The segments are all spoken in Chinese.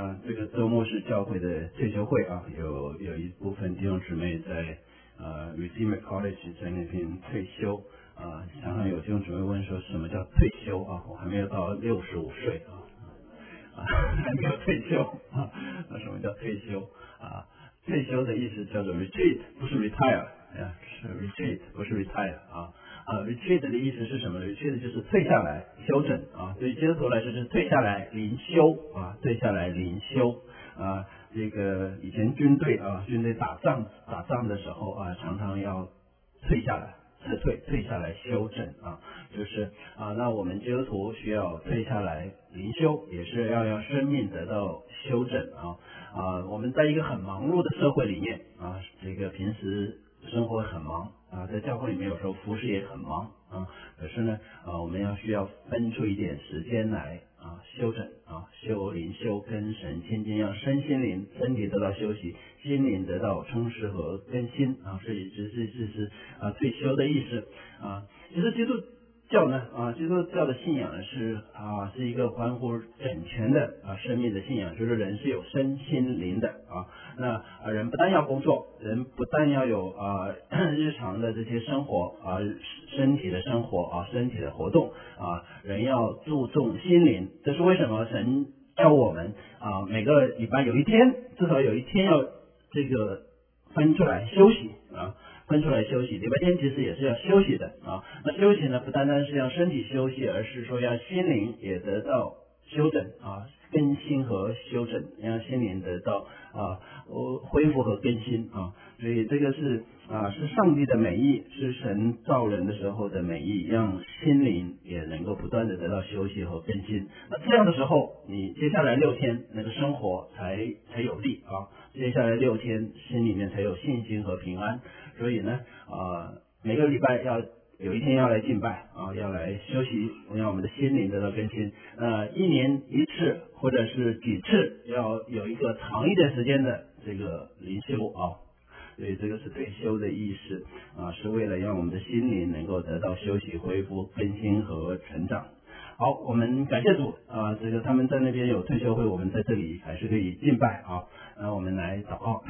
这个周末是教会的退休会啊，有一部分弟兄姊妹在Redeemer College 在那边退休常常有弟兄姊妹问说什么叫退休啊？我还没有到65岁还没有退休那什么叫退休退休的意思叫做 retreat， 不是 retire 是 retreat， 不是 retire retreat 的意思是什么呢？ retreat 就是退下来休整对于基督徒来说就是退下来灵修退下来灵修这个以前军队打仗的时候常常要退下来撤退下来休整就是那我们基督徒需要退下来灵修，也是要让生命得到休整我们在一个很忙碌的社会里面这个平时生活很忙在教会里面有时候服侍也很忙可是呢我们需要分出一点时间来休整修灵修跟神亲近，让身心灵身体得到休息，心灵得到充实和更新所以这是退休的意思其实基督教呢基督教的信仰呢是一个关乎整全的生命的信仰，就是人是有身心灵的那人不但要工作，人不但要有日常的这些生活身体的生活身体的活动人要注重心灵。这是为什么神叫我们每个礼拜有一天，至少有一天要这个分出来休息分出来休息，礼拜天其实也是要休息的那休息呢不单单是让身体休息，而是说让心灵也得到休整更新和休整，让心灵得到恢复和更新所以这个是上帝的美意，是神造人的时候的美意，让心灵也能够不断的得到休息和更新。那这样的时候，你接下来6天那个生活才有力接下来6天心里面才有信心和平安。所以呢每个礼拜要有一天要来敬拜要来休息，让我们的心灵得到更新。1年1次或者是几次，要有一个长一点时间的这个灵修所以这个是退休的意思是为了让我们的心灵能够得到休息、恢复、更新和成长。好，我们感谢主这个他们在那边有退休会，我们在这里还是可以敬拜那我们来祷告。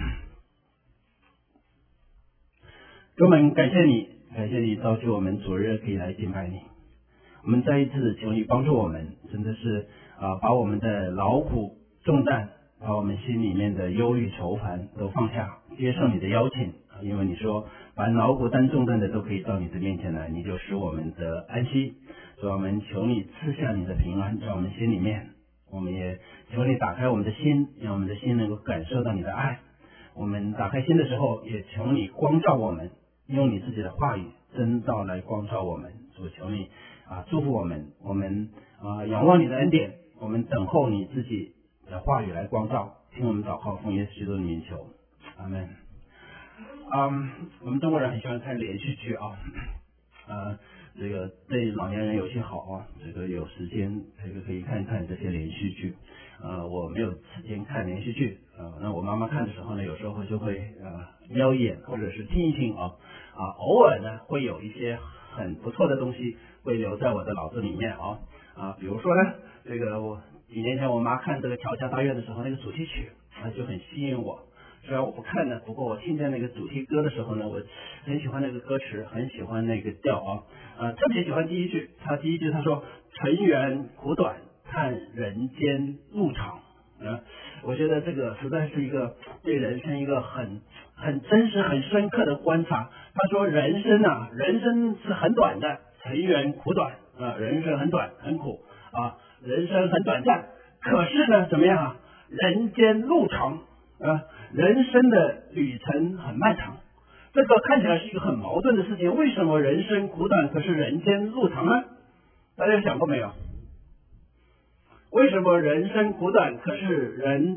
主，我们感谢你造就我们主日可以来敬拜你。我们再一次求你帮助我们，真的是把我们的劳苦重担，把我们心里面的忧虑愁烦都放下，接受你的邀请因为你说把劳苦担重担的都可以到你的面前来，你就使我们的安息。主，我们求你赐下你的平安在我们心里面，我们也求你打开我们的心，让我们的心能够感受到你的爱。我们打开心的时候，也求你光照我们，用你自己的话语真道来光照我们。主，求你祝福我们仰望你的恩典，我们等候你自己的话语来光照。听我们祷告，奉耶稣基督的名求，阿们。我们中国人很喜欢看连续剧这个对老年人有些好这个有时间这个可以看看这些连续剧我没有时间看连续剧那我妈妈看的时候呢，有时候就会瞄一眼或者是听一听偶尔呢会有一些很不错的东西会留在我的脑子里面比如说呢这个我几年前我妈看这个乔家大院的时候，那个主题曲就很吸引我。虽然我不看呢，不过我听见那个主题歌的时候呢，我很喜欢那个歌词，很喜欢那个调特别喜欢第一句。第一句他说：“尘缘苦短，叹人间路长。”我觉得这个实在是一个对人生一个很真实、很深刻的观察。他说：“人生是很短的，尘缘苦短人生很短很苦人生很短暂。可是呢，怎么样人间路长人生的旅程很漫长。”这个看起来是一个很矛盾的事情。为什么人生苦短，可是人间路长呢？大家想过没有？为什么人生苦短，可是人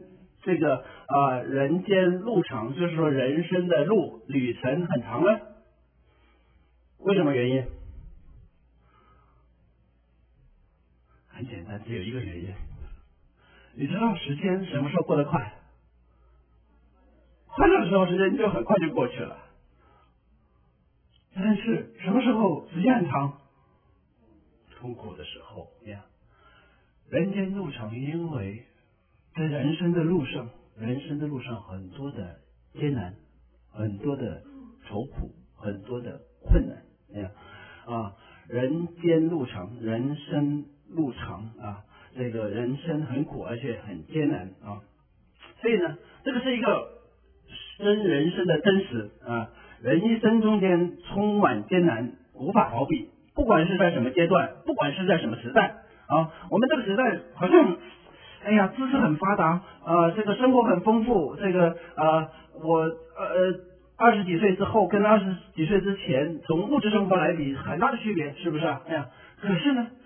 间路长？就是说人生的旅程很长呢？为什么原因？很简单，只有一个原因。你知道时间什么时候过得快？快乐的时候时间就很快就过去了。但是什么时候时间很长？痛苦的时候人间路长，因为在人生的路上很多的艰难，很多的愁苦，很多的困难，人间路长，人生路长啊，这个人生很苦，而且很艰难啊。所以呢，这个是一个人生的真实啊，人一生中间充满艰难，无法逃避，不管是在什么阶段，不管是在什么时代啊，我们这个时代好像，知识很发达，这个生活很丰富，这个我20几岁之后跟20几岁之前，从物质生活来比，很大的区别，是不是啊？可是呢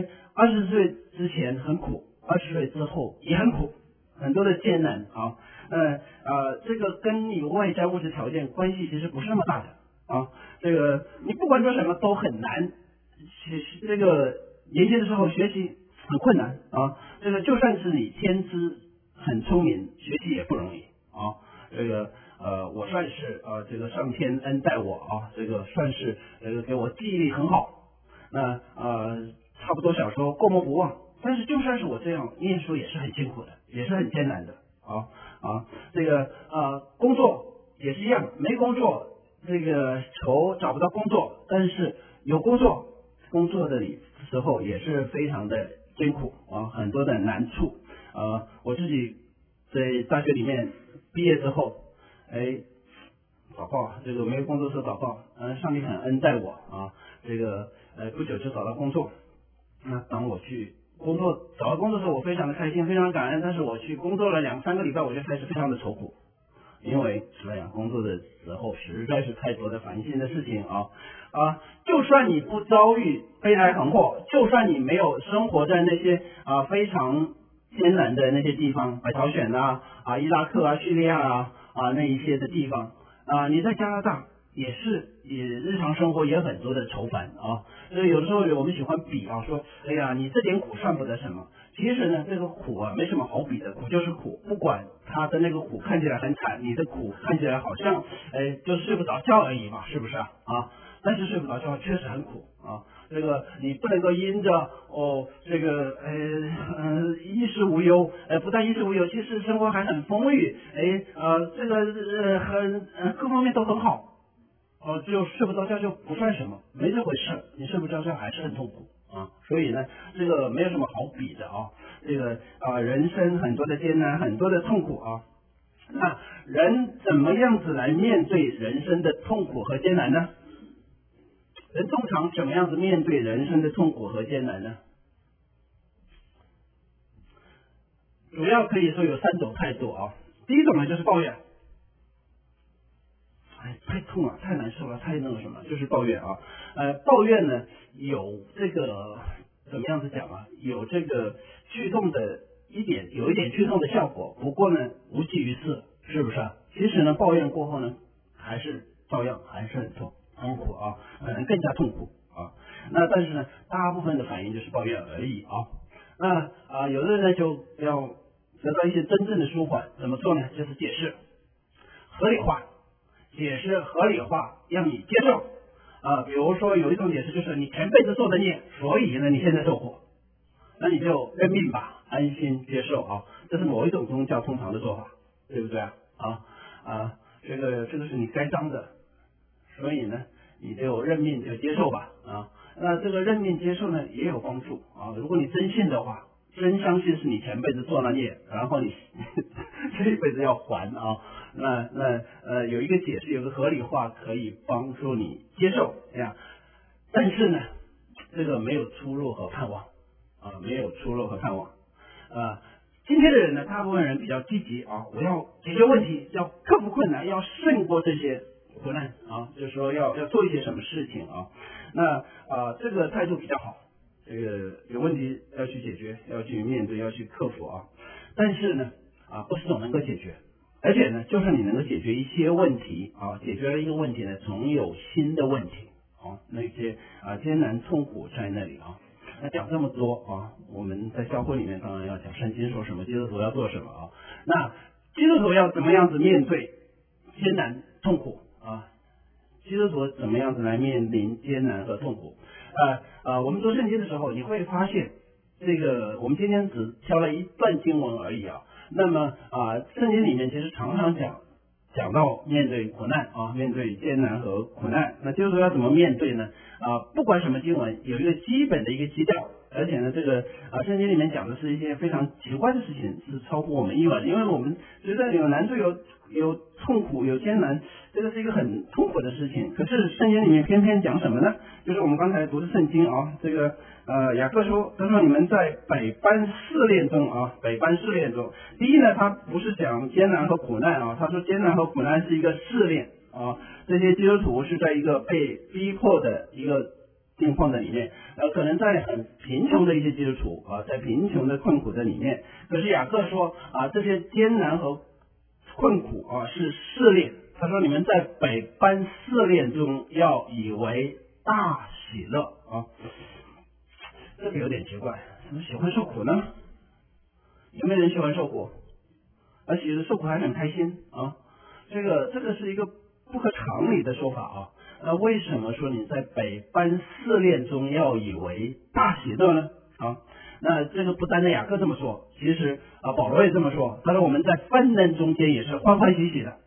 ，20岁之前很苦，20岁之后也很苦，很多的艰难啊。这个跟你外在物质条件关系其实不是那么大的啊。这个你不管做什么都很难，这个年轻的时候学习很困难啊。这个就算是你天资很聪明，学习也不容易啊。这个我算是这个上天恩待我啊，这个算是给我记忆力很好，那差不多小时候过目不忘。但是就算是我这样念书也是很辛苦的，也是很艰难的这个工作也是一样，没工作这个愁找不到工作，但是有工作的时候也是非常的艰苦啊，很多的难处我自己在大学里面毕业之后，祷告，这个没有工作时候祷告，上帝很恩待我啊，这个不久就找到工作。那当我去找到工作的时候，我非常的开心，非常感恩。但是我去工作了2-3个礼拜，我就开始非常的愁苦，因为工作的时候实在是太多的烦心的事情就算你不遭遇悲来横祸，就算你没有生活在那些非常艰难的那些地方，北朝鲜伊拉克叙利亚那一些的地方你在加拿大也日常生活也很多的愁烦所以有的时候我们喜欢比说你这点苦算不得什么，其实呢这个苦没什么好比的，苦就是苦，不管他的那个苦看起来很惨，你的苦看起来好像就是睡不着觉而已嘛，是不是但是睡不着觉确实很苦这个你不能够因着这个衣食无忧，不但衣食无忧，其实生活还很丰裕，这个各方面都很好就睡不着觉就不算什么，没这回事，你睡不着觉还是很痛苦所以呢这个没有什么好比的这个人生很多的艰难，很多的痛苦那人怎么样子来面对人生的痛苦和艰难呢？人通常怎么样子面对人生的痛苦和艰难呢？主要可以说有3种态度第一种呢就是抱怨，太痛了，太难受了，太那个什么，就是抱怨抱怨呢有这个怎么样子讲有这个驱动的有一点驱动的效果，不过呢无济于事，是不是其实呢抱怨过后呢还是照样还是很痛苦可能更加痛苦那但是呢大部分的反应就是抱怨而已那有的人呢就要得到一些真正的舒缓，怎么做呢？就是解释合理化，让你接受比如说有一种解释就是你前辈子做的孽，所以呢你现在受苦，那你就认命吧，安心接受这是某一种宗教通常的做法，对不对这个是你该当的，所以呢你就认命就接受吧那这个认命接受呢也有帮助如果你真信的话，真相信是你前辈子做了孽，然后你这一辈子要还那有一个解释，有个合理化可以帮助你接受但是呢这个没有出路和盼望今天的人呢，大部分人比较积极我要解决问题，要克服困难，要胜过这些苦难就是说要做一些什么事情那这个态度比较好，这个有问题要去解决，要去面对，要去克服但是呢不是总能够解决，而且呢就算你能够解决一些问题解决了一个问题呢，总有新的问题那些艰难痛苦在那里那讲这么多我们在教会里面当然要讲圣经说什么，基督徒要做什么那基督徒要怎么样子面对艰难痛苦基督徒怎么样子来面临艰难和痛苦我们读圣经的时候，你会发现这个我们今天只挑了一段经文而已那么圣经里面其实常常讲到面对苦难面对艰难和苦难，那就是说要怎么面对呢？不管什么经文，有一个基本的一个基调，而且呢，这个圣经里面讲的是一些非常奇怪的事情，是超乎我们意外的，因为我们觉得有难处、有痛苦、有艰难，这个是一个很痛苦的事情。可是圣经里面偏偏讲什么呢？就是我们刚才读的圣经这个雅各书，他说你们在百般试炼中百般试炼中，第一呢，他不是讲艰难和苦难他说艰难和苦难是一个试炼这些基督徒是在一个被逼迫的一个境况的里面，可能在很贫穷的一些基督徒在贫穷的困苦的里面，可是雅各说这些艰难和困苦是试炼，他说你们在百般试炼中要以为大喜乐这个有点奇怪，怎么喜欢受苦呢？有没有人喜欢受苦？而且受苦还很开心这个是一个不合常理的说法那为什么说你在百般试炼中要以为大喜乐呢？那这个不单单雅各这么说，其实保罗也这么说，他说我们在患难中间也是欢欢喜喜的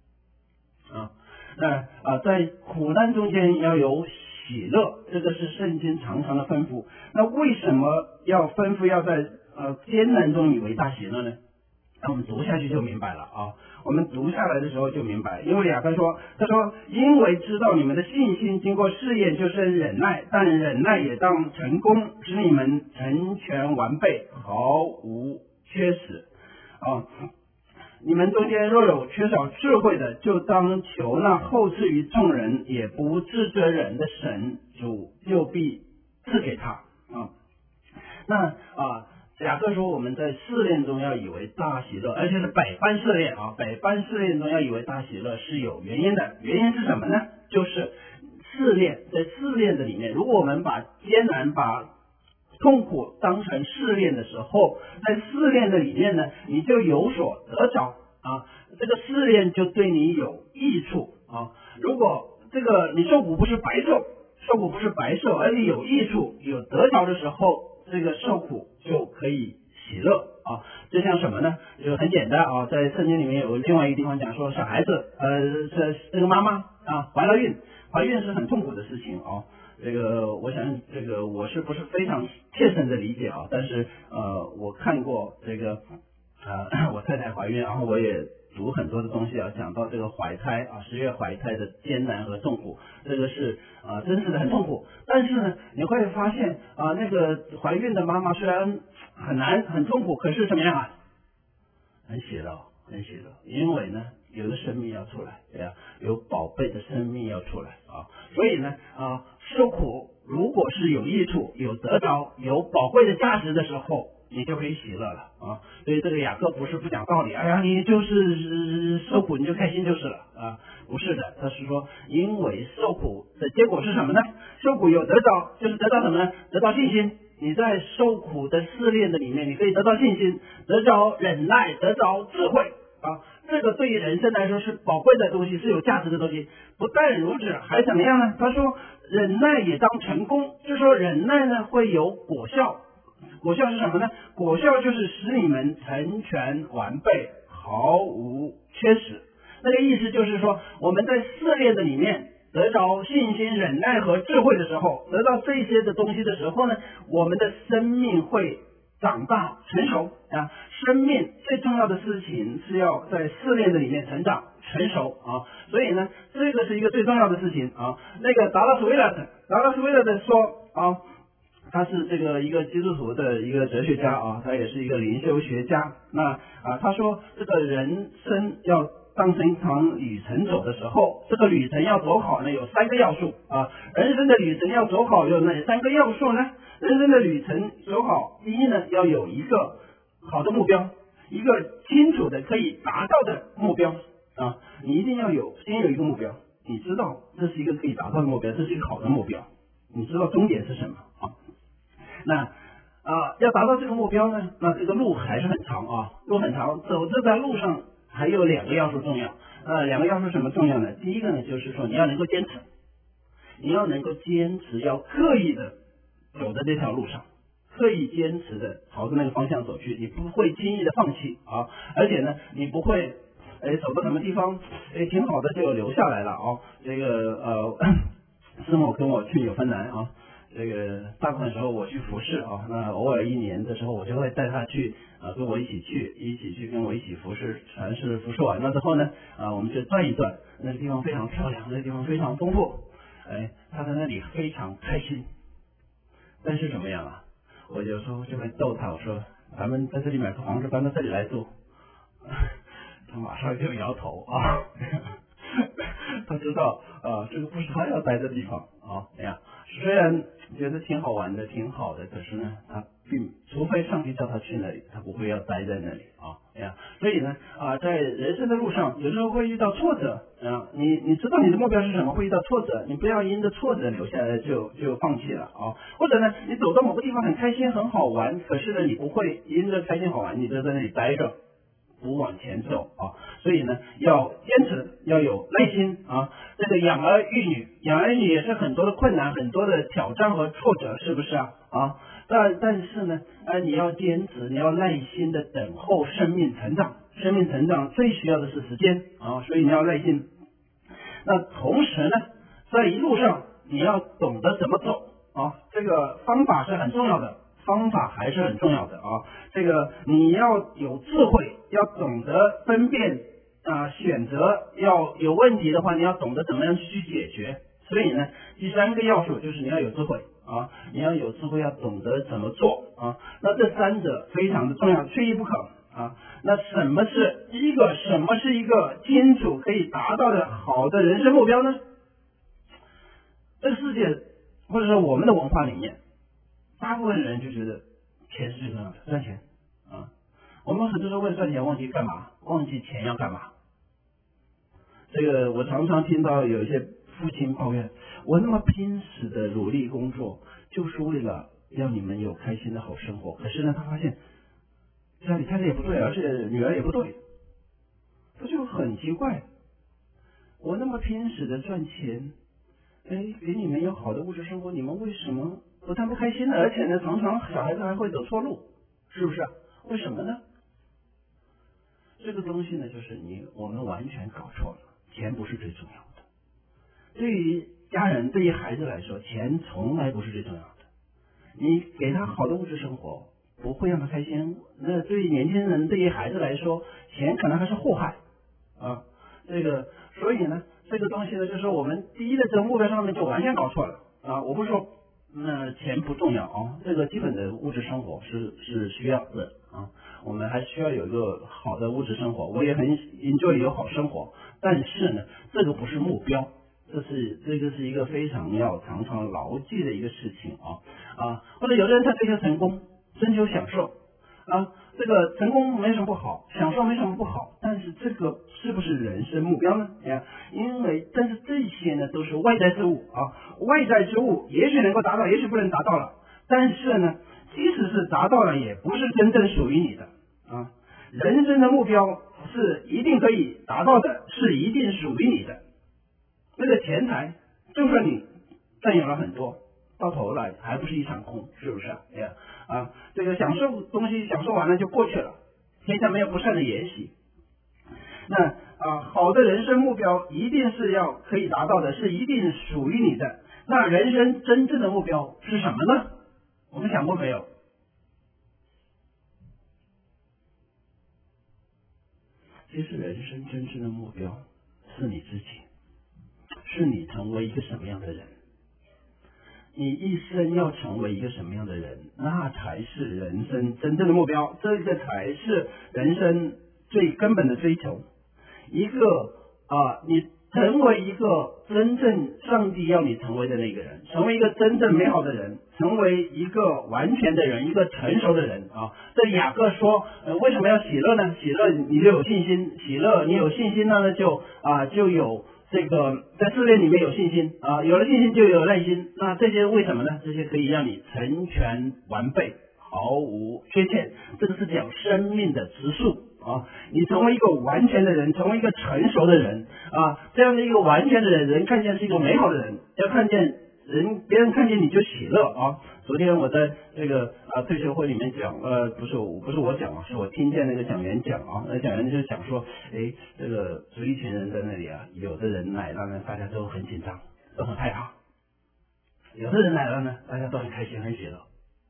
那在苦难中间要有喜乐，这个是圣经常常的吩咐。那为什么要吩咐要在艰难中以为大喜乐呢？那我们读下去就明白了我们读下来的时候就明白，因为雅各说，他说因为知道你们的信心经过试验就生忍耐，但忍耐也当成功，使你们成全完备，毫无缺失你们中间若有缺少智慧的，就当求那后赐于众人也不自责人的神，主就必赐给他那雅各说我们在试炼中要以为大喜乐，而且是百般试炼百般试炼中要以为大喜乐是有原因的。原因是什么呢？就是试炼，在试炼的里面，如果我们把艰难把痛苦当成试炼的时候，在试炼的里面呢，你就有所得着这个试炼就对你有益处如果这个你受苦不是白受，受苦不是白受，而且有益处有得着的时候，这个受苦就可以喜乐就像什么呢？就很简单在圣经里面有另外一个地方讲说，小孩子这个妈妈怀了孕，怀孕是很痛苦的事情这个我想这个我是不是非常切身的理解但是我看过这个我太太怀孕，然后我也读很多的东西讲到这个怀胎10月怀胎的艰难和痛苦，这个是真实的很痛苦。但是呢，你会发现那个怀孕的妈妈虽然很难很痛苦，可是怎么样很喜乐，很喜乐，因为呢有个生命要出来，有宝贝的生命要出来所以呢受苦如果是有益处有得着有宝贵的价值的时候，你就可以喜乐了所以这个雅各不是不讲道理，你就是受苦你就开心就是了不是的，他是说因为受苦的结果是什么呢？受苦有得着，就是得到什么呢？得到信心。你在受苦的试炼的里面，你可以得到信心，得着忍耐，得着智慧这个对于人生来说是宝贵的东西，是有价值的东西。不但如此，还怎么样呢？他说忍耐也当成功，就是说忍耐呢会有果效。果效是什么呢？果效就是使你们成全完备，毫无缺失。那个意思就是说，我们在试炼的里面得着信心、忍耐和智慧的时候，得到这些的东西的时候呢，我们的生命会长大成熟生命最重要的事情是要在试炼的里面成长成熟所以呢，这个是一个最重要的事情那个达拉斯维勒的说他是这个一个基督徒的一个哲学家他也是一个灵修学家。那他说这个人生要当成一场旅程走的时候，这个旅程要走好呢，有3个要素人生的旅程要走好有哪3个要素呢？人生的旅程走好，第一呢，要有一个好的目标，一个清楚的可以达到的目标你一定要先有一个目标，你知道这是一个可以达到的目标，这是一个好的目标，你知道终点是什么那要达到这个目标呢，那这个路还是很长路很长，走这在路上还有2个要素重要2个要素什么重要呢？第一个呢，就是说你要能够坚持，要刻意的走在这条路上， 刻意坚持的朝着那个方向走去，你不会轻易的放弃啊，而且呢，你不会走到什么地方挺好的就留下来了啊。这个师母跟我去纽芬兰啊，这个大部分时候我去服侍啊，那偶尔一年的时候我就会带他去跟我一起去跟我一起服侍，传事服侍完了之后呢我们就转一转，那个地方非常漂亮，那个地方非常丰富，他在那里非常开心。但是怎么样啊？我有时候就会逗他，我说咱们在这里买个房子搬到这里来住，他马上就摇头啊。他知道这个不是他要待的地方啊。虽然觉得挺好玩的挺好的，可是呢他除非上帝叫他去那里，他不会要待在那里啊。所以呢在人生的路上有时候会遇到挫折你知道你的目标是什么，会遇到挫折，你不要因着挫折留下来就放弃了啊。或者呢你走到某个地方很开心很好玩，可是呢你不会因着开心好玩你就在那里待着不往前走啊。所以呢要坚持，要有耐心啊。这个养儿育女也是很多的困难，很多的挑战和挫折，是不是啊？但是呢你要坚持，你要耐心的等候生命成长。生命成长最需要的是时间啊，所以你要耐心。那同时呢在一路上你要懂得怎么走啊，这个方法是很重要的，方法还是很重要的啊。这个你要有智慧，要懂得分辨选择，要有问题的话你要懂得怎么样去解决。所以呢第三个要素就是你要有智慧啊，你要有智慧，要懂得怎么做啊。那这三者非常的重要，缺一不可啊。那什么是一个清楚可以达到的好的人生目标呢？这个世界或者说我们的文化里面，大部分人就觉得钱是最重要的，赚钱啊。我们很多时候为了赚钱忘记干嘛，忘记钱要干嘛。这个我常常听到有一些父亲抱怨，我那么拼死的努力工作就是为了让你们有开心的好生活，可是呢他发现家里太太也不对，而且女儿也不对，他就很奇怪，我那么拼死的赚钱给你们有好的物质生活，你们为什么不但不开心呢，而且呢常常小孩子还会走错路，是不是为什么呢？这个东西呢就是我们完全搞错了，钱不是最重要的。对于家人对于孩子来说，钱从来不是最重要的。你给他好的物质生活不会让他开心，那对于年轻人对于孩子来说，钱可能还是祸害啊。所以呢这个东西呢就是我们第一的这个目标上面就完全搞错了啊。我不是说钱不重要啊，这个基本的物质生活是需要的啊，我们还需要有一个好的物质生活，我也很 enjoy 有好生活，但是呢这个不是目标，这个是一个非常要常常牢记的一个事情或者有的人他追求成功，追求享受这个成功没什么不好，享受没什么不好，但是这个是不是人生目标呢？但是这些呢都是外在之物外在之物也许能够达到，也许不能达到了，但是呢即使是达到了也不是真正属于你的人生的目标是一定可以达到的，是一定属于你的。那个钱财就算你占有了很多，到头来还不是一场空，是不是这个享受东西享受完了就过去了，天下没有不散的筵席。那好的人生目标一定是要可以达到的，是一定属于你的。那人生真正的目标是什么呢？我们想过没有？其实人生真正的目标是你自己，是你成为一个什么样的人，你一生要成为一个什么样的人，那才是人生真正的目标，这个才是人生最根本的追求。一个你成为一个真正上帝要你成为的那个人，成为一个真正美好的人，成为一个完全的人，一个成熟的人这雅各说为什么要喜乐呢？喜乐你就有信心，喜乐你有信心呢就有这个在试炼里面有信心有了信心就有耐心。那这些为什么呢？这些可以让你成全完备，毫无缺陷，这个是讲生命的质数你成为一个完全的人，成为一个成熟的人这样的一个完全的人看见是一个美好的人，要看见别人看见你就喜乐啊。昨天我在这个退休会里面讲，不是我讲啊，是我听见那个讲员讲啊，那讲员就讲说，这个就一群人在那里啊，有的人来了呢，大家都很紧张，都很害怕；有的人来了呢，大家都很开心，很喜乐。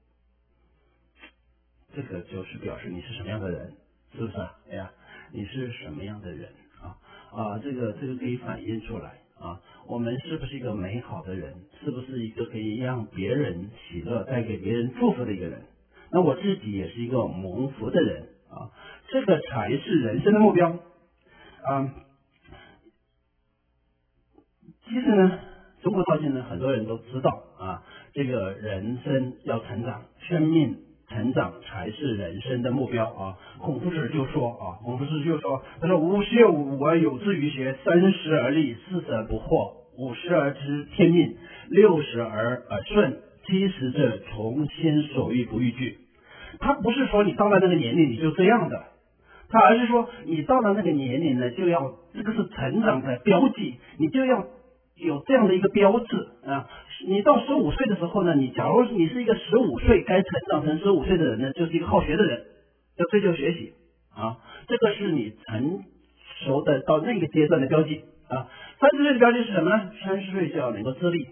这个就是表示你是什么样的人，是不是啊？哎呀，你是什么样的人啊？这个可以反映出来啊。我们是不是一个美好的人？是不是一个可以让别人喜乐、带给别人祝福的一个人？那我自己也是一个蒙福的人啊。这个才是人生的目标啊。其实呢，中国到现在很多人都知道啊，这个人生要成长，生命成长才是人生的目标啊！孔夫子就说，他说50有5而有志于学，30而立，40而不惑，50而知天命，60而耳顺，70者从心所欲不逾矩。他不是说你到了那个年龄你就这样的，他而是说你到了那个年龄呢，就要这个是成长的标记，你就要有这样的一个标志啊！你到15岁的时候呢，假如你是一个15岁该成长成15岁的人呢，就是一个好学的人，要追求学习啊！这个是你成熟的到那个阶段的标记啊。30岁的标记是什么呢？30岁就要能够自立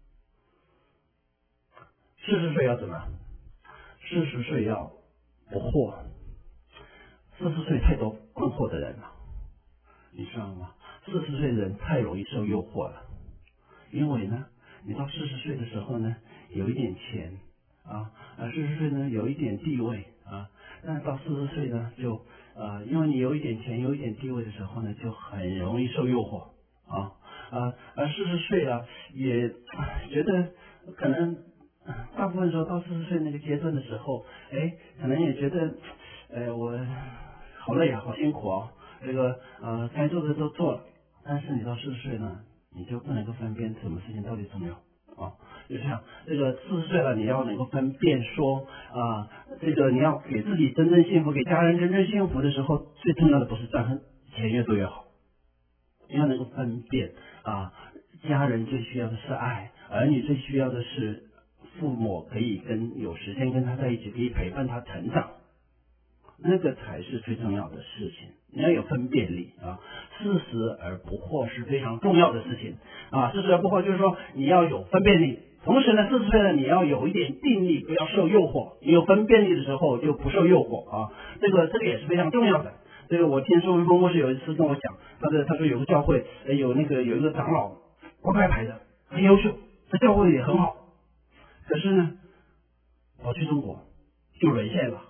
，40岁要怎么？40岁要不惑。40岁太多困惑的人了，你知道吗？40岁的人太容易受诱惑了。因为呢，你到40岁的时候呢，有一点钱，40岁呢有一点地位啊，但是到40岁呢就因为你有一点钱、有一点地位的时候呢，就很容易受诱惑而40岁了也觉得可能大部分时候到40岁那个阶段的时候，可能也觉得我好累啊，好辛苦啊，这个该做的都做了，但是你到40岁呢，你就不能够分辨什么事情到底重要啊。就像这个40岁了，你要能够分辨说这个你要给自己真正幸福，给家人真正幸福的时候，最重要的不是赚钱越多越好，你要能够分辨家人最需要的是爱，儿女最需要的是父母可以有时间跟他在一起，可以陪伴他成长。那个才是最重要的事情，你要有分辨力40而不惑是非常重要的事情40而不惑就是说你要有分辨力，同时呢40岁了你要有一点定力，不要受诱惑，你有分辨力的时候就不受诱惑这个也是非常重要的。这个我听说文峰牧师有一次跟我讲，他说有个教会有一个长老乖乖牌的很优秀，在教会也很好，可是呢跑去中国就沦陷了。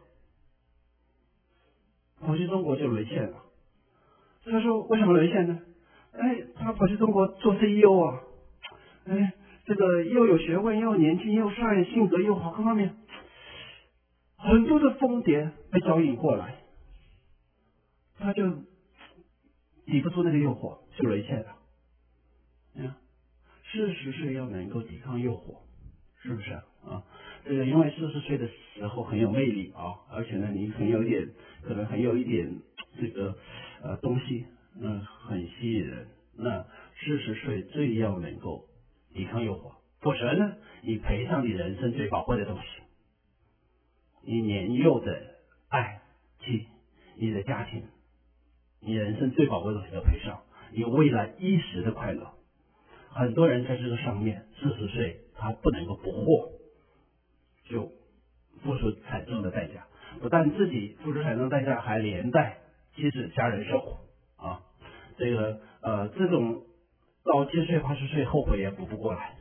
跑去中国就沦陷了。他说为什么沦陷呢？他跑去中国做 CEO 啊，这个又有学问，又年轻，又帅，性格又好，各方面很多的蜂蝶被招引过来，他就抵不住那个诱惑，就沦陷了。40岁要能够抵抗诱惑，是不是这个因为40岁的时候很有魅力而且呢你可能很有一点这个东西很吸引人。那40岁最要能够抵抗诱惑，否则呢你赔上你人生最宝贵的东西，你年幼的爱妻，你的家庭，你人生最宝贵的东西要赔上，你未来一时的快乐。很多人在这个上面40岁他不能够不惑，就付出惨重的代价，不但自己付出惨重代价，还连带妻子家人受苦这个这种到70岁80岁后悔也补不过来。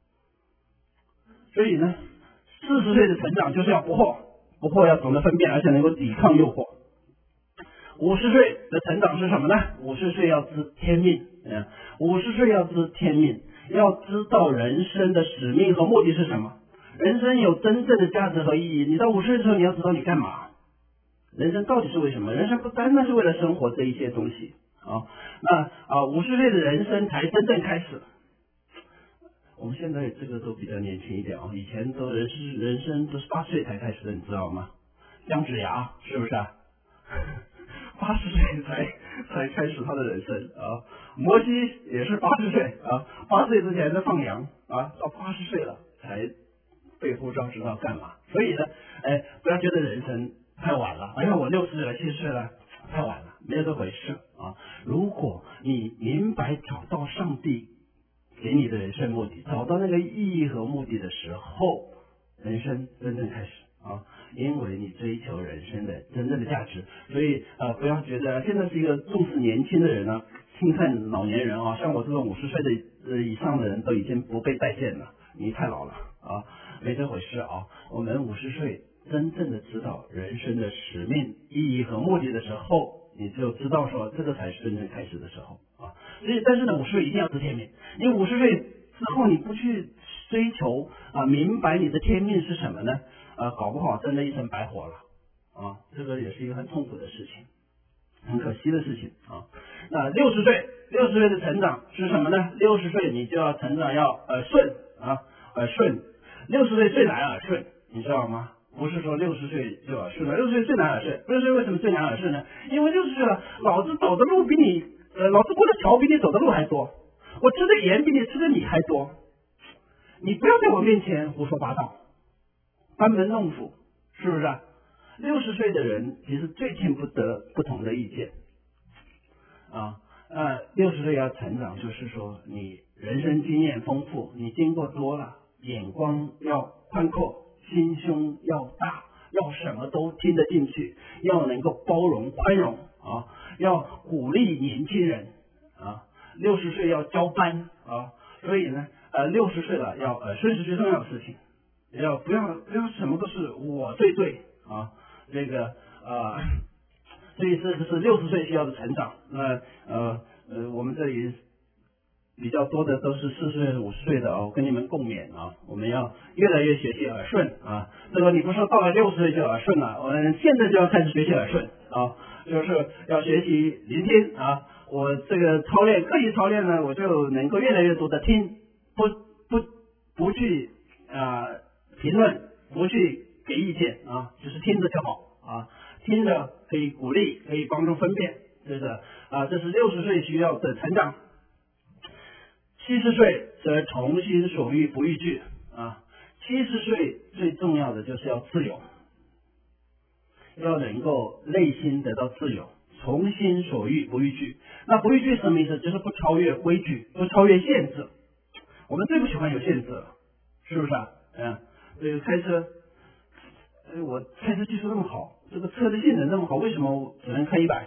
所以呢40岁的成长就是要不惑要懂得分辨，而且能够抵抗诱惑。50岁的成长是什么呢？50岁要知天命50岁要知天命，要知道人生的使命和目的是什么。人生有真正的价值和意义，你到50岁的时候你要知道你干嘛，人生到底是为什么。人生不单单是为了生活这一些东西那50岁的人生才真正开始。我们现在这个都比较年轻一点以前都人生都是8岁才开始的，你知道吗？姜子牙是不是8 80岁才开始他的人生啊。摩西也是80岁啊，8岁之前在放羊啊，到80岁了才被呼召知道干嘛。所以呢，不要觉得人生太晚了，哎呀，我60岁了、70岁了，太晚了，没有这回事啊。如果你明白找到上帝给你的人生目的，找到那个意义和目的的时候，人生真正开始啊，因为你追求人生的真正的价值。所以不要觉得现在是一个重视年轻的人啊，轻看老年人啊，像我这种50岁的以上的人都已经不被待见了，你太老了啊，没这回事啊。我们50岁真正的知道人生的使命、意义和目的的时候，你就知道说这个才是真正开始的时候啊。所以，但是呢，50岁一定要知天命。你50岁之后你不去追求明白你的天命是什么呢？搞不好真的一生白活了啊！这个也是一个很痛苦的事情，很可惜的事情啊。那60岁的成长是什么呢？60岁你就要成长要顺啊，顺。60岁最难耳顺，你知道吗？不是说60岁就耳顺了，60岁最难耳顺。60岁为什么最难耳顺呢？因为60岁了，老子走的路比你老子过的桥比你走的路还多，我吃的盐比你吃的米还多，你不要在我面前胡说八道，班门弄斧，是不是？60岁的人其实最听不得不同的意见啊。60岁要成长，就是说你人生经验丰富，你经过多了，眼光要宽阔，心胸要大，要什么都听得进去，要能够包容宽容啊，要鼓励年轻人啊。60岁要交班啊，所以呢，60岁了要顺是最重要的事情，不要什么都是我最对啊，这个所以这个是60岁需要的成长。那我们这里比较多的都是40岁、50岁的啊，我跟你们共勉啊，我们要越来越学习耳顺啊。这个你不说到了60岁就耳顺了，我们现在就要开始学习耳顺啊，就是要学习聆听啊。我这个刻意操练呢，我就能够越来越多的听，不去评论，不去给意见啊，就是听着就好啊，听着可以鼓励，可以帮助分辨，这是60岁需要的成长。70岁则从心所欲不逾矩啊。70岁最重要的就是要自由，要能够内心得到自由，从心所欲不逾矩。那不逾矩什么意思？就是不超越规矩，不超越限制。我们最不喜欢有限制了，是不是这个开车，我开车技术那么好，这个车的性能那么好，为什么我只能开100？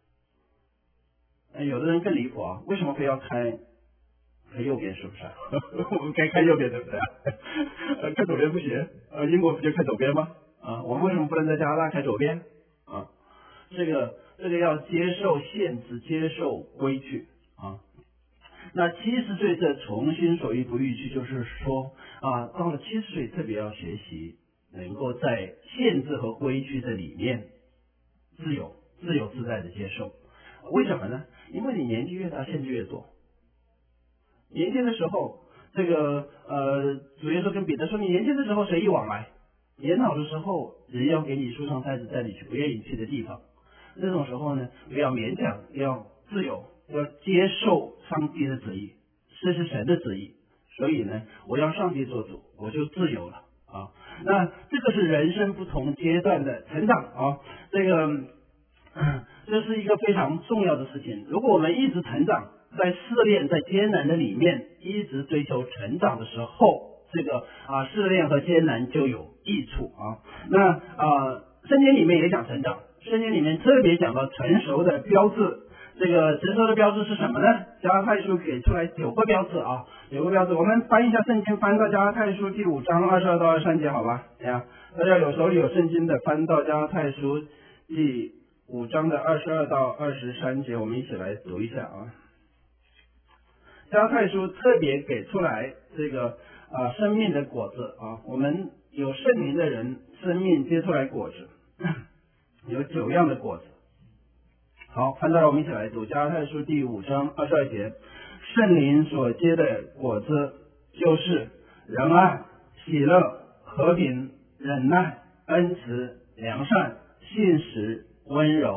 有的人更离谱啊，为什么非要开右边？是不是我们该开右边，对不对开左边不行英国不就开左边吗？我们为什么不能在加拿大开左边啊？这个要接受限制，接受规矩啊。那70岁这从心所欲不逾矩，就是说到了70岁特别要学习能够在限制和规矩的里面自由自在的接受。为什么呢？因为你年纪越大，限制越多。年轻的时候，这个主耶稣跟彼得说，你年轻的时候随意往来，年老的时候人要给你束上带子，带你去不愿意去的地方。这种时候呢，不要勉强，要自由，要接受上帝的旨意，这是神的旨意。所以呢，我要上帝做主，我就自由了啊。那这个是人生不同阶段的成长啊，这是一个非常重要的事情。如果我们一直成长，在试炼、在艰难的里面一直追求成长的时候，这个试炼和艰难就有益处啊。那圣经里面也讲成长，圣经里面特别讲到成熟的标志。这个成熟的标志是什么呢？加拉太书给出来9个标志啊，9个标志。我们翻一下圣经，翻到加拉太书第5章22到23节，好吧？大家手里有圣经的，翻到加拉太书第5章的22到23节，我们一起来读一下啊。加拉太书特别给出来这个生命的果子啊，我们有圣灵的人，生命结出来果子，有9样的果子。好，翻到了，我们一起来读加拉太书第5章22节。圣灵所结的果子，就是仁爱、喜乐、和平、忍耐、恩慈、良善、信实、温柔、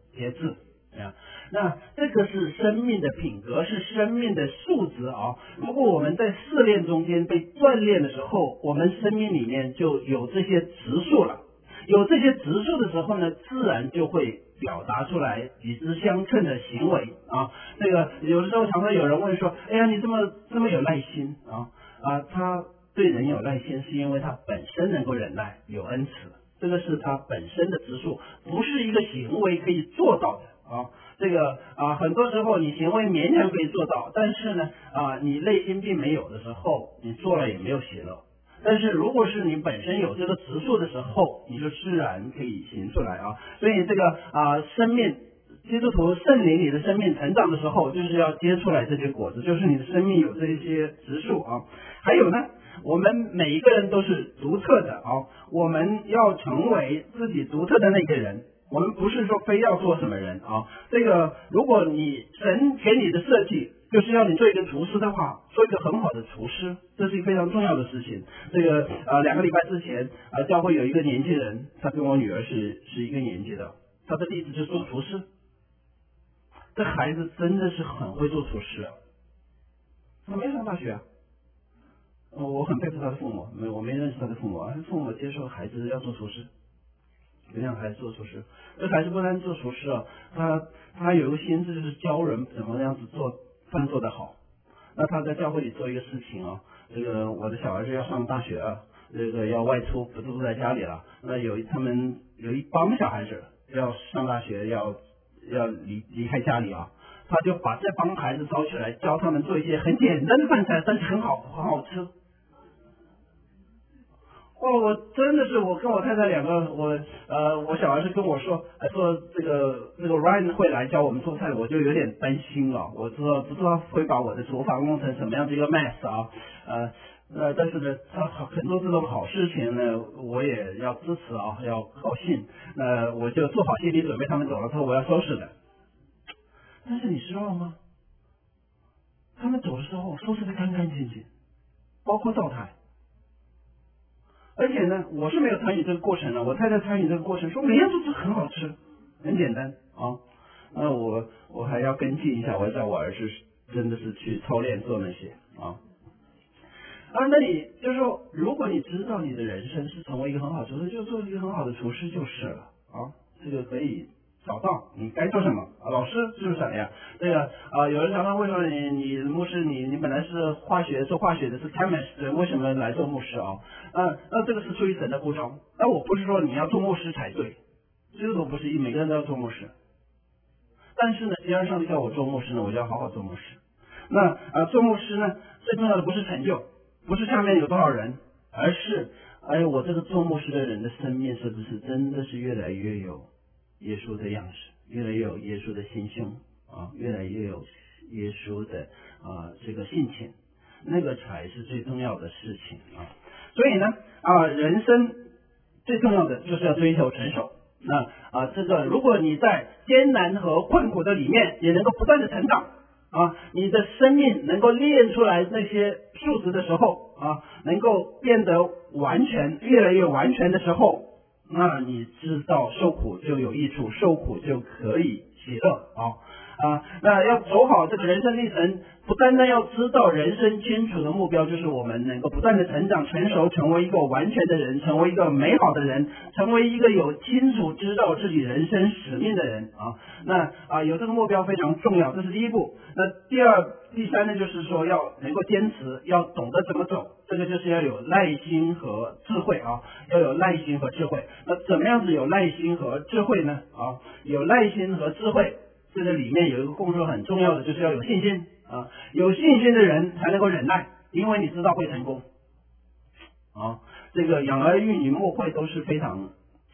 节制。那这个是生命的品格，是生命的素质啊。如果我们在试炼中间被锻炼的时候，我们生命里面就有这些质素了。有这些质素的时候呢，自然就会表达出来与之相称的行为啊。这个有的时候常常有人问说：“哎呀，你这么有耐心啊？他对人有耐心，是因为他本身能够忍耐，有恩慈，这个是他本身的质素，不是一个行为可以做到的。”这个很多时候你行为勉强可以做到，但是呢你内心并没有的时候，你做了也没有喜乐。但是如果是你本身有这个质素的时候，你就自然可以行出来啊。所以这个生命基督徒圣灵里的生命成长的时候，就是要结出来这些果子，就是你的生命有这些质素啊。还有呢，我们每一个人都是独特的啊，我们要成为自己独特的那个人。我们不是说非要做什么人啊，这个如果你神给你的设计就是要你做一个厨师的话，做一个很好的厨师，这是一个非常重要的事情。这个2个礼拜之前教会有一个年轻人，他跟我女儿是一个年纪的，他的例子就是做厨师。这孩子真的是很会做厨师，他没上大学啊。我很佩服他的父母，我没认识他的父母啊，父母接受孩子要做厨师。就让孩子做厨师，这孩子不单做厨师啊，他有一个心智，就是教人怎么样子做饭做得好。那他在教会里做一个事情啊，这个我的小儿子要上大学啊，这个要外出，不住在家里了。那他们有一帮小孩子要上大学，要离开家里啊，他就把这帮孩子招起来，教他们做一些很简单的饭菜，但是很好吃。我真的是，我跟我太太两个，我小儿子跟我说，说这个 Ryan 会来教我们做菜，我就有点担心了。我说不知道会把我的厨房弄成什么样的一个 mess 啊，但是呢，他很多这种好事情呢，我也要支持啊，要高兴。我就做好心理准备，他们走了之后我要收拾的。但是你知道吗？他们走的时候收拾得干干净净，包括灶台。而且呢，我是没有参与这个过程的，我太太参与这个过程，说每样都是很好吃，很简单啊。那我还要跟进一下，我要叫我儿子真的是去操练做那些啊。那你就是说，如果你知道你的人生是成为一个很好的厨师，就做一个很好的厨师就是了啊。这个可以找到你该做什么老师就是什么呀？这个有人常常会说你牧师你本来是做化学的，是 chemist， 为什么来做牧师啊？那这个是出于神的呼召。那我不是说你要做牧师才对，基督徒不是每个人都要做牧师。但是呢，既然上帝叫我做牧师呢，我就要好好做牧师。那做牧师呢，最重要的不是成就，不是下面有多少人，而是我这个做牧师的人的生命是不是真的是越来越有耶稣的样式，越来越有耶稣的心胸啊，越来越有耶稣的这个性情，那个才是最重要的事情啊。所以呢人生最重要的就是要追求成熟。那这个如果你在艰难和困苦的里面也能够不断的成长你的生命能够练出来那些素质的时候能够变得完全，越来越完全的时候，那你知道受苦就有益处，受苦就可以喜乐那要走好这个人生历程，不单单要知道人生清楚的目标，就是我们能够不断的成长成熟，成为一个完全的人，成为一个美好的人，成为一个有清楚知道自己人生使命的人那有这个目标非常重要，这是第一步。那第二第三呢，就是说要能够坚持，要懂得怎么走，这个就是要有耐心和智慧要有耐心和智慧。那怎么样子有耐心和智慧呢有耐心和智慧，这个里面有一个共识很重要的，就是要有信心有信心的人才能够忍耐，因为你知道会成功这个养儿育女牧会都是非常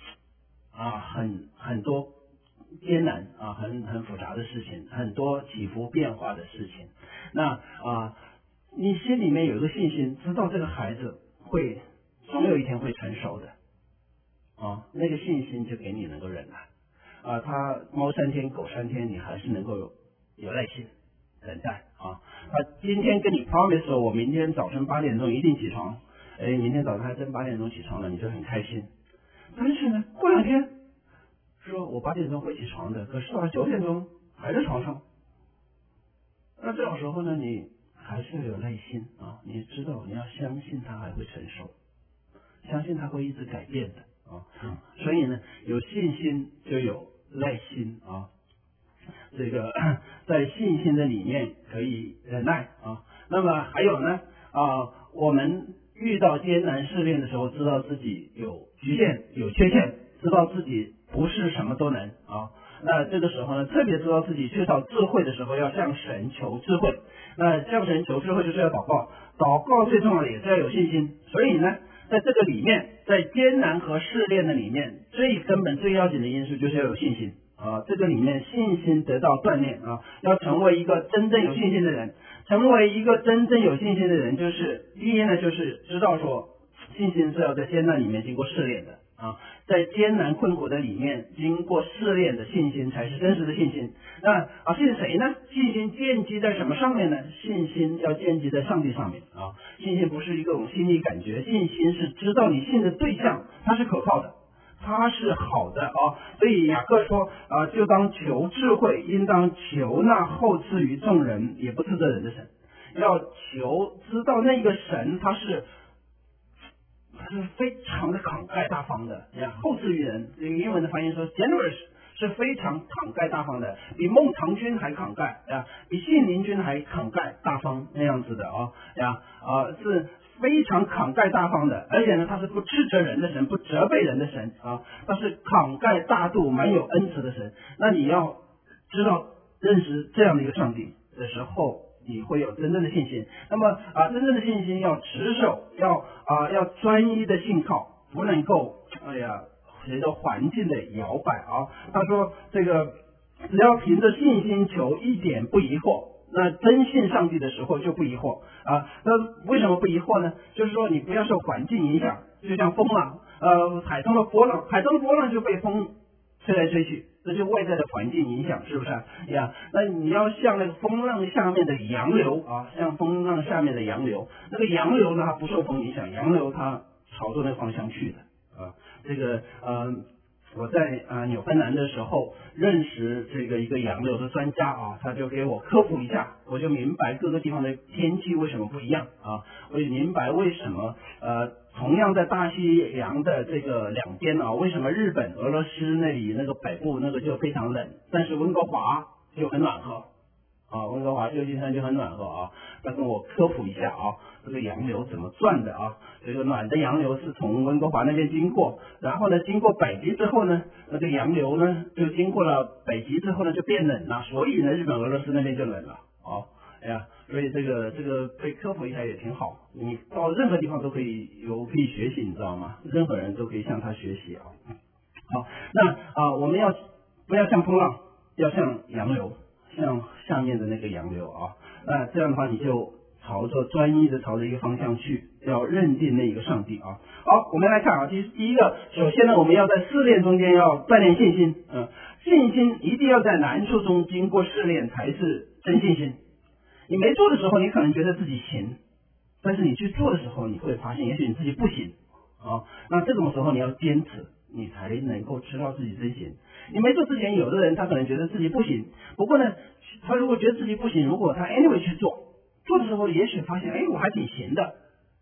很多艰难很复杂的事情，很多起伏变化的事情。那你心里面有一个信心，知道这个孩子会总有一天会成熟的那个信心就给你能够忍耐他猫3天狗3天，你还是能够有耐心等待他今天跟你 promise 说我明天早晨8点钟一定起床，明天早上还真8点钟起床了，你就很开心。但是呢，过2天说我8点钟会起床的，可是到了9点钟还在床上。那这种时候呢，你还是要有耐心啊，你知道你要相信他还会成熟，相信他会一直改变的啊。所以呢，有信心就有耐心啊。这个在信心的里面可以忍耐啊。那么还有呢我们遇到艰难试炼的时候，知道自己有局限有缺陷，知道自己不是什么都能啊。那这个时候呢，特别知道自己缺少智慧的时候，要向神求智慧。那向神求智慧就是要祷告，祷告最重要的也是要有信心。所以呢，在这个里面，在艰难和试炼的里面，最根本最要紧的因素就是要有信心啊。这个里面信心得到锻炼啊，要成为一个真正有信心的人。成为一个真正有信心的人，就是第一呢，就是知道说信心是要在艰难里面经过试炼的啊，在艰难困苦的里面经过试炼的信心才是真实的信心。那信谁呢？信心建基在什么上面呢？信心要建基在上帝上面啊。信心不是一种心理感觉，信心是知道你信的对象他是可靠的，他是好的啊。所以雅各说就当求智慧，应当求那后赐于众人也不赐这人的神。要求知道那个神他是非常的慷慨大方的，后赐于人，这个英文的翻译说 generous 是非常慷慨大方的，比孟尝君还慷慨比信陵君还慷慨大方那样子的是非常慷慨大方的。而且呢，他是不斥责人的神，不责备人的神啊，他是慷慨大度蛮有恩慈的神。那你要知道认识这样的一个上帝的时候，你会有真正的信心。那么真正的信心要持守，要专一的信靠，不能够随着环境的摇摆啊。他说这个只要凭着信心求，一点不疑惑。那真信上帝的时候就不疑惑啊。那为什么不疑惑呢？就是说你不要受环境影响，就像风浪海中的波浪就被风吹来吹去，这就外在的环境影响，是不是那你要像那个风浪下面的洋流像风浪下面的洋流，那个洋流呢它不受风影响，洋流它朝着那个方向去的这个我在纽芬兰的时候认识这个一个洋流的专家他就给我科普一下，我就明白各个地方的天气为什么不一样我也明白为什么同样在大西洋的这个两边为什么日本俄罗斯那里那个北部那个就非常冷，但是温哥华就很暖和温哥华旧金山就很暖和他跟我科普一下这个洋流怎么转的这个暖的洋流是从温哥华那边经过，然后呢经过北极之后呢，那个洋流呢就经过了北极之后呢就变冷了，所以呢日本俄罗斯那边就冷了所以这个被科普一下也挺好，你到任何地方都可以学习，你知道吗？任何人都可以向他学习好，那我们不要像风浪，要像洋流，像下面的那个洋流那这样的话你就专一的朝着一个方向去，要认定那一个上帝好，我们来看第一个，首先呢我们要在试炼中间要锻炼信心信心一定要在难处中经过试炼才是真信心。你没做的时候你可能觉得自己行，但是你去做的时候你会发现也许你自己不行那这种时候你要坚持，你才能够知道自己真行。你没做之前，有的人他可能觉得自己不行，不过呢他如果觉得自己不行，如果他 anyway 去做的时候，也许发现我还挺行的，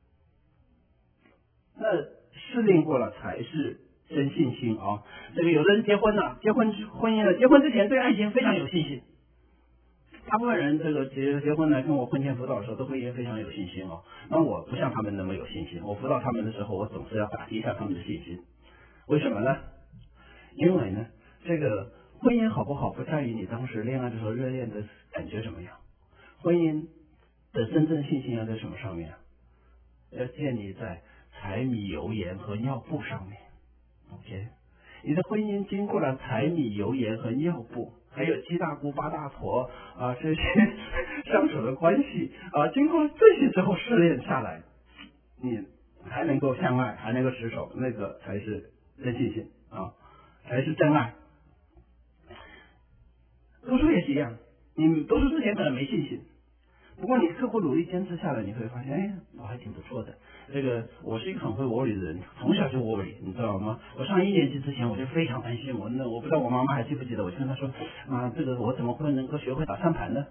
那试炼过了才是真信心这个有的人结婚姻了，结婚之前对爱情非常有信心，大部分人这个结婚来跟我婚前辅导的时候都会非常有信心那我不像他们那么有信心，我辅导他们的时候我总是要打击一下他们的信心。为什么呢？因为呢这个婚姻好不好不在于你当时恋爱的时候热恋的感觉怎么样，婚姻的真正信心要在什么上面要建立在柴米油盐和尿布上面OK， 你的婚姻经过了柴米油盐和尿布，还有七大姑八大婆这些相处的关系经过这些之后试炼下来，你还能够相爱，还能够持守，那个才是真信心才是真爱。读书也是一样，你读书之前可能没信心， 不过你刻苦努力坚持下来，你会发现，哎，我还挺不错的。这个我是一个很会 worry 的人，从小就 worry， 你知道吗？我上1年级之前我就非常担心，我不知道我妈妈还记不记得，我就跟她说，这个我怎么会能够学会打算盘呢？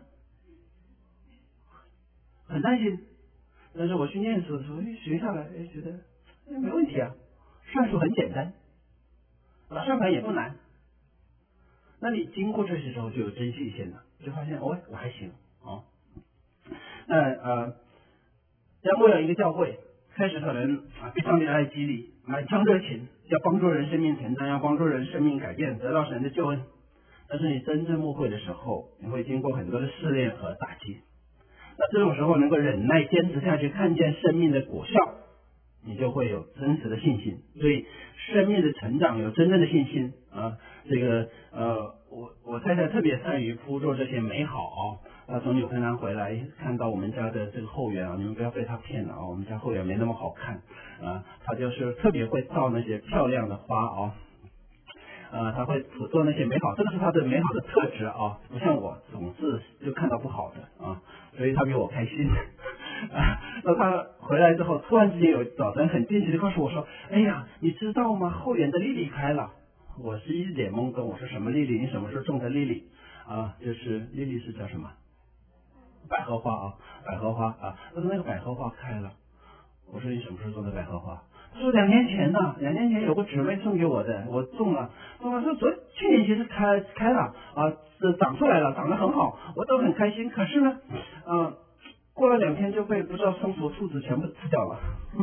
很担心。但是我去念书的时候，学下来，觉得没问题啊，算术很简单，打算盘也不难。那你经过这些时候就有真信心了，就发现我还行啊。在牧养一个教会，开始可能被上帝的爱激励，满腔热情，要帮助人生命成长，要帮助人生命改变，得到神的救恩。但是你真正牧会的时候，你会经过很多的试炼和打击。那这种时候能够忍耐坚持下去，看见生命的果效，你就会有真实的信心。所以生命的成长有真正的信心啊。我太太特别善于铺做这些美好啊。她从纽芬兰回来，看到我们家的这个后园啊，你们不要被她骗了啊，我们家后园没那么好看啊。她就是特别会造那些漂亮的花啊。他会捕捉那些美好，这个是他的美好的特质啊，不像我总是就看到不好的啊，所以他比我开心。那他回来之后，突然之间有早晨很惊奇的告诉我说：“哎呀，你知道吗？后园的莉莉开了。”我是一脸懵懂，我说什么莉莉？你什么时候种的莉莉？就是莉莉是叫什么？百合花啊，百合花啊。他说那个百合花开了。我说你什么时候种的百合花？他说2年前呢，2年前有个姊妹送给我的，我种了。说去年其实开了啊，长出来了，长得很好，我都很开心。可是呢，过了2天就被不知道松鼠、兔子全部吃掉了。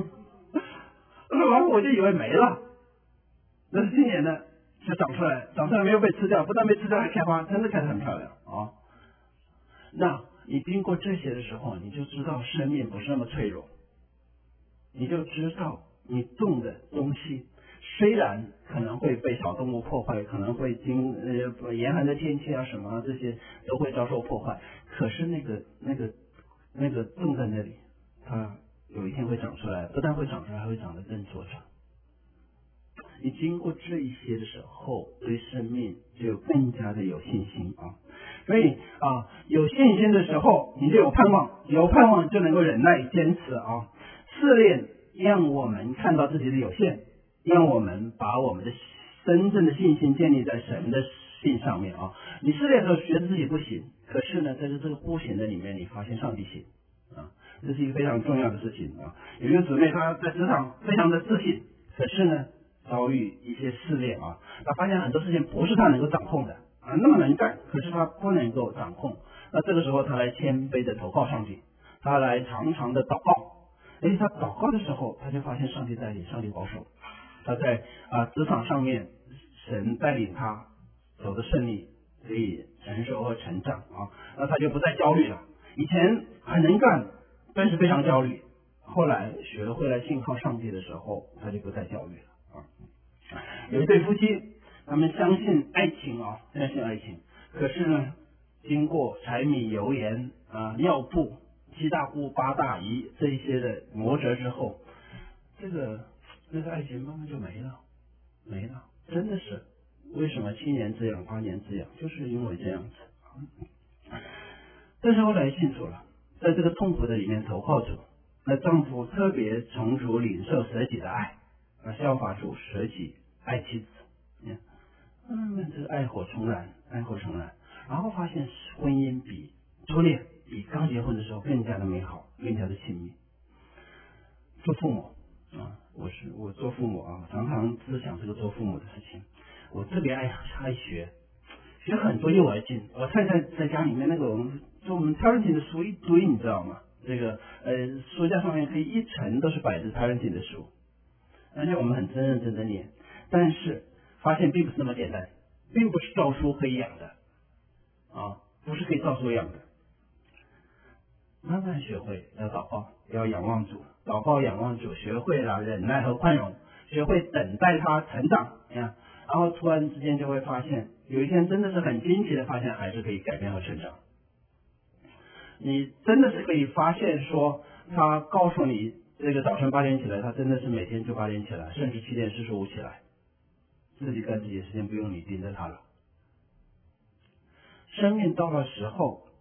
然后我就以为没了。但是今年呢，就长出来没有被吃掉，不但没吃掉还开花，真的开得很漂亮啊。那你经过这些的时候，你就知道生命不是那么脆弱，你就知道你种的东西虽然可能会被小动物破坏，可能会严寒的天气啊什么这些都会遭受破坏，可是那个种在那里，它有一天会长出来，不但会长出来，还会长得更茁壮。你经过这一些的时候，对生命就更加的有信心啊。所以有信心的时候，你就有盼望，有盼望就能够忍耐坚持啊。试炼让我们看到自己的有限，让我们把我们的真正的信心建立在神的信上面啊。你试炼的时候觉得自己不行，可是呢，在这个不行的里面，你发现上帝行啊，这是一个非常重要的事情啊。有一个姊妹她在职场非常的自信，可是呢，遭遇一些试炼啊，她发现很多事情不是她能够掌控的啊，那么能干，可是她不能够掌控。那这个时候，她来谦卑的投靠上帝，她来常常的祷告。他祷告的时候，他就发现上帝带领，上帝保守。他在职场上面，神带领他走得顺利，可以成熟和成长啊。那他就不再焦虑了。以前很能干，但是非常焦虑。后来学会了信靠上帝的时候，他就不再焦虑了啊。有一对夫妻，他们相信爱情啊，相信爱情。可是呢，经过柴米油盐尿布、7大姑8大姨这一些的磨折之后，那个爱情慢慢就没了，真的是为什么7年之痒8年之痒，就是因为这样子。但是后来信主了，在这个痛苦的里面投靠主，那丈夫特别从主领受舍己的爱，效法主舍己爱妻子，这爱火重燃，然后发现婚姻比初恋比刚结婚的时候更加的美好，更加的亲密。做父母我做父母常常思想这个做父母的事情。我特别爱学很多幼儿经。我太太在家里面就我们 parenting 的书一堆，你知道吗？书架上面可以一层都是摆着 parenting 的书，而且我们很认真的念，但是发现并不是那么简单，并不是照书可以养的不是可以照书养的。慢慢学会要祷告，要仰望主，祷告仰望主，学会了忍耐和宽容，学会等待他成长然后突然之间就会发现，有一天真的是很惊奇的发现孩子可以改变和成长。你真的是可以发现说，他告诉你这个早晨8点起来，他真的是每天就8点起来，甚至7点45起来，自己干自己的事情不用你盯着他了。生命到了时候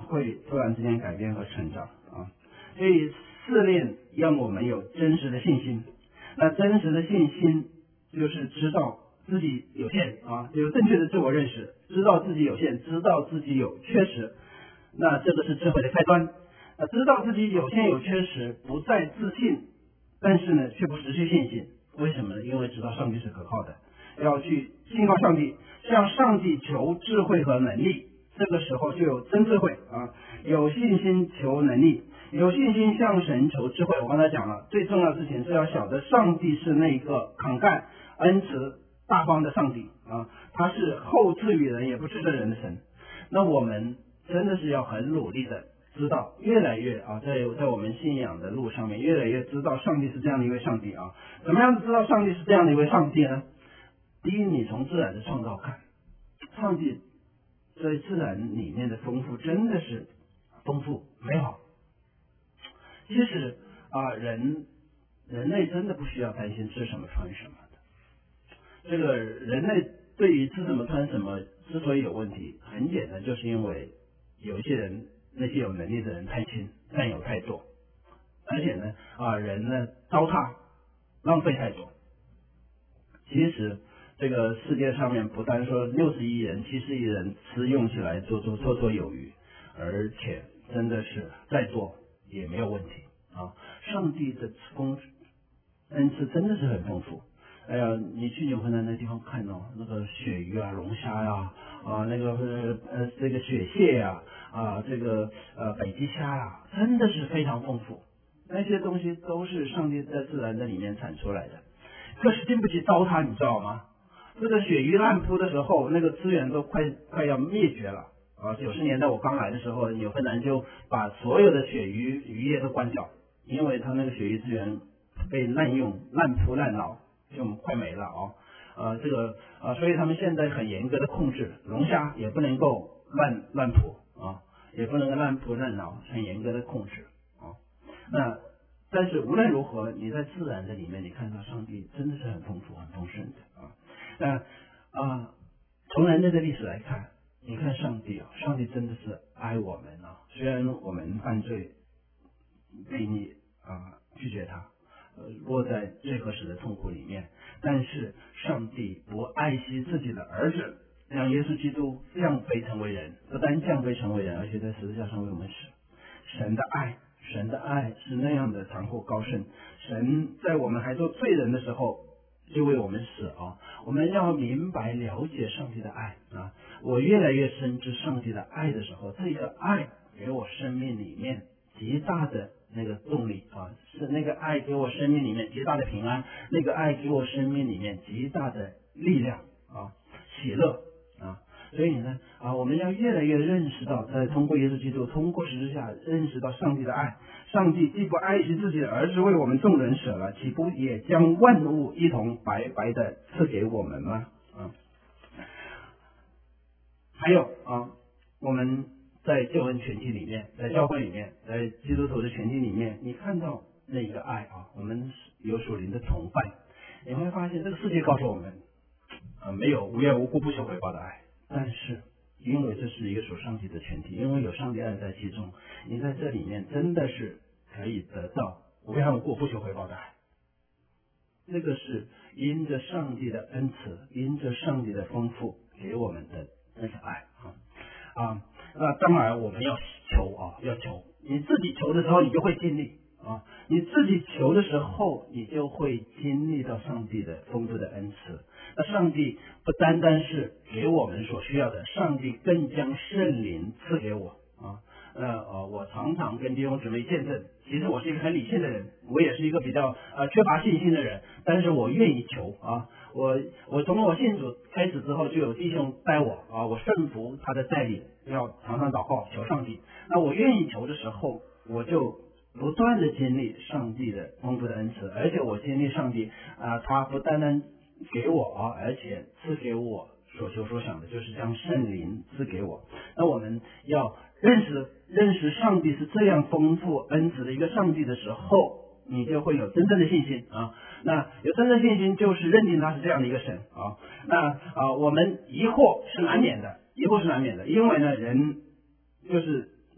会突然之间改变和成长啊。所以试炼让我们有真实的信心。那真实的信心就是知道自己有限啊，有正确的自我认识，知道自己有限，知道自己有缺失。那这个是智慧的开端。知道自己有限有缺失，不再自信，但是呢却不失去信心。为什么呢？因为知道上帝是可靠的，要去信靠上帝，向上帝求智慧和能力。这个时候就有真智慧啊，有信心求能力，有信心向神求智慧。我刚才讲了，最重要的事情是要晓得上帝是那个慷慨、恩慈、大方的上帝啊，他是厚赐予人也不斥责人的神。那我们真的是要很努力的知道，越来越啊，在我们信仰的路上面，越来越知道上帝是这样的一位上帝啊。怎么样知道上帝是这样的一位上帝呢？第一，你从自然的创造看，上帝在自然里面的丰富真的是丰富美好。其实啊，人类真的不需要担心吃什么穿什么的。这个人类对于吃什么穿什么之所以有问题，很简单，就是因为有一些人，那些有能力的人贪心，占有太多，而且呢人呢糟蹋浪费太多。其实这个世界上面不但说60亿人、70亿人吃用起来绰绰有余，而且真的是再多也没有问题啊！上帝的恩赐真的是很丰富。哎呀，你去纽芬兰那地方看哦，那个鳕鱼啊、龙虾呀、那个这个雪蟹呀、这个北极虾呀、真的是非常丰富。那些东西都是上帝在自然的里面产出来的。可是经不起糟蹋，你知道吗？这个鳕鱼滥扑的时候，那个资源都快要灭绝了啊！90年代我刚来的时候，纽芬兰就把所有的鳕鱼渔业都关掉，因为它那个鳕鱼资源被滥用、滥扑滥捞，就快没了所以他们现在很严格的控制，龙虾也不能够乱捕啊，也不能够滥捕滥捞，很严格的控制啊。但是无论如何，你在自然的里面，你看到上帝真的是很丰富、很丰盛的啊。从人类的历史来看，你看上帝真的是爱我们啊。虽然我们犯罪、悖逆拒绝他，落在最合适的痛苦里面，但是上帝不爱惜自己的儿子，让耶稣基督降卑成为人，不但降卑成为人，而且在十字架上为我们死。神的爱是那样的残酷高深，神在我们还做罪人的时候就为我们死啊！我们要明白了解上帝的爱啊！我越来越深知上帝的爱的时候，这个爱给我生命里面极大的那个动力啊，是那个爱给我生命里面极大的平安，那个爱给我生命里面极大的力量啊，喜乐啊。所以呢我们要越来越认识到，通过耶稣基督，通过十字架认识到上帝的爱。上帝既不爱惜自己的儿子为我们众人舍了，岂不也将万物一同白白的赐给我们吗？还有我们在救恩全体里面，在教会里面，在基督徒的全体里面，你看到那个爱我们有属灵的同伴，你会发现这个世界告诉我们没有无缘无故不求回报的爱，但是因为这是一个属上帝的全体，因为有上帝爱在其中，你在这里面真的是可以得到无缘无故不求回报的爱。这个是因着上帝的恩慈，因着上帝的丰富给我们的那个爱那当然我们要求你自己求的时候，你就会经历你自己求的时候，你就会经历到上帝的丰富的恩慈。那上帝不单单是给我们所需要的，上帝更将圣灵赐给我我常常跟弟兄姊妹见证，其实我是一个很理性的人，我也是一个比较缺乏信心的人，但是我愿意求我从我信主开始之后，就有弟兄带我我顺服他的带领，要常常祷告求上帝。那我愿意求的时候，我就不断的经历上帝的丰富的恩慈，而且我经历上帝他不单单给我而且赐给我所求所想的，就是将圣灵赐给我。那我们要认识上帝是这样丰富恩慈的一个上帝的时候，你就会有真正的信心那有真正的信心就是认定他是这样的一个神我们疑惑是难免的，因为呢人就是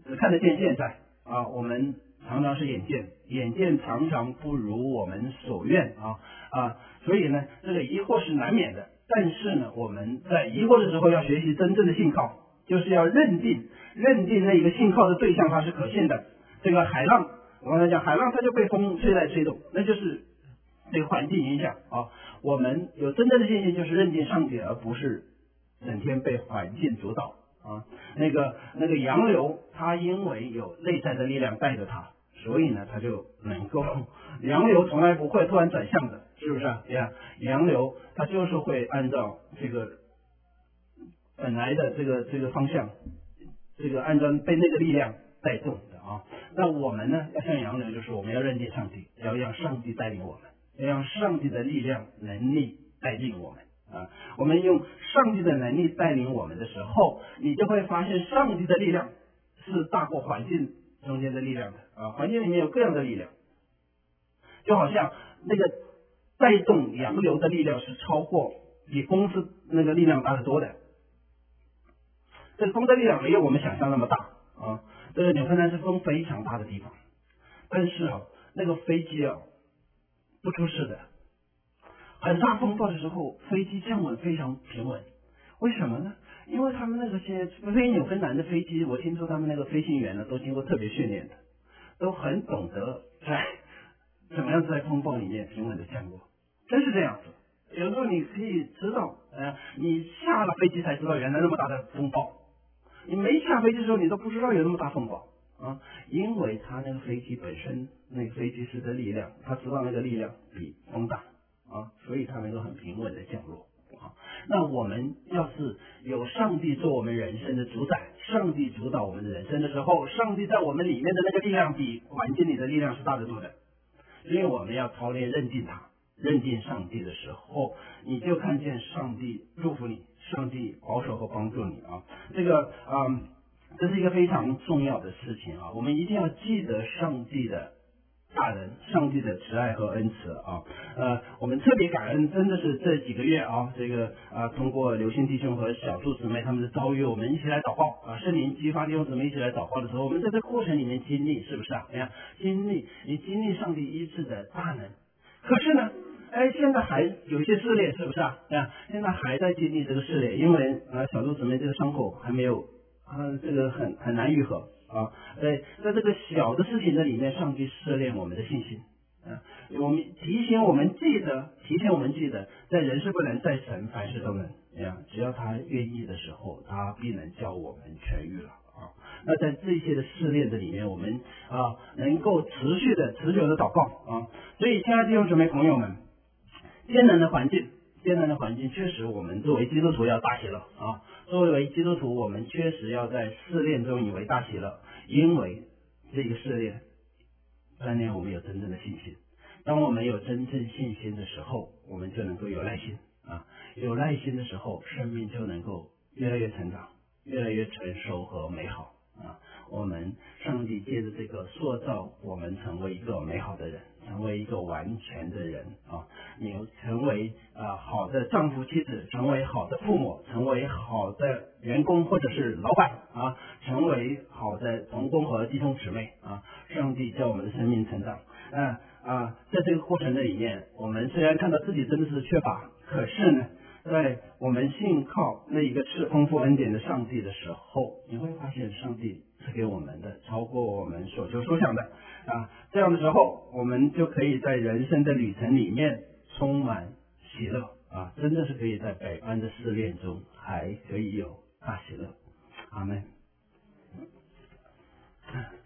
只看得见现在啊，我们常常是眼见常常不如我们所愿所以呢，这个疑惑是难免的。但是呢，我们在疑惑的时候要学习真正的信靠，就是要认定那一个信靠的对象它是可信的。这个海浪，我刚才讲海浪，它就被风吹来吹动，那就是这个环境影响我们有真正的信心，就是认定上帝，而不是整天被环境主导那个洋流，它因为有内在的力量带着它，所以呢，它就能够，洋流从来不会突然转向的，是不是洋流它就是会按照这个本来的这个方向，按照被那个力量带动的那我们呢，要像洋流，就是我们要认定上帝，要让上帝带领我们，要让上帝的力量能力带领我们我们用上帝的能力带领我们的时候，你就会发现上帝的力量是大过环境中间的力量的环境里面有各样的力量，就好像那个带动洋流的力量是超过比风是那个力量大得多的。这个风的力量没有我们想象那么大这个纽芬兰是风非常大的地方，但是那个飞机不出事的。很大风暴的时候，飞机降稳非常平稳。为什么呢？因为他们那个些飞纽芬兰的飞机，我听说他们那个飞行员呢，都经过特别训练的，都很懂得怎么样在风暴里面平稳的降落。真是这样子。有时候你可以知道，你下了飞机才知道原来那么大的风暴。你没下飞机的时候，你都不知道有那么大风暴因为他那个飞机本身，那个飞机师的力量，他知道那个力量比风大所以他能够很平稳的降落那我们要是有上帝做我们人生的主宰，上帝主导我们的人生的时候，上帝在我们里面的那个力量比环境里的力量是大得多的。所以我们要操练认定他，认定上帝的时候，你就看见上帝祝福你，上帝保守和帮助你这是一个非常重要的事情我们一定要记得上帝的大人，上帝的慈爱和恩慈我们特别感恩，真的是这几个月通过刘信弟兄和小柱姊妹他们的遭遇，我们一起来祷告圣灵激发弟兄姊妹一起来祷告的时候，我们在这个过程里面经历，是不是经历上帝医治的大能。可是呢现在还有一些试炼，是不是现在还在经历这个试炼，因为小柱姊妹这个伤口还没有这个很难愈合在这个小的事情的里面，上帝试炼我们的信心我们提醒我们记得，在人是不能，在神凡事都能只要他愿意的时候，他必能叫我们痊愈了那在这些的试炼的里面，我们能够持久的祷告所以亲爱的弟兄姊妹朋友们，艰难的环境确实我们作为基督徒要大喜乐作为基督徒，我们确实要在试炼中以为大喜乐，因为这个试炼锻炼我们有真正的信心。当我们有真正信心的时候，我们就能够有耐心有耐心的时候，生命就能够越来越成长，越来越成熟和美好我们上帝借着这个塑造我们成为一个美好的人，成为一个完全的人你成为好的丈夫妻子，成为好的父母，成为好的员工或者是老板成为好的同工和弟兄姊妹上帝叫我们的生命成长在这个过程的里面，我们虽然看到自己真的是缺乏，可是呢，在我们信靠那一个是丰富恩典的上帝的时候，你会发现上帝赐给我们的超过我们所求所想的这样的时候，我们就可以在人生的旅程里面充满喜乐真的是可以在百般的试炼中还可以有大喜乐。阿们。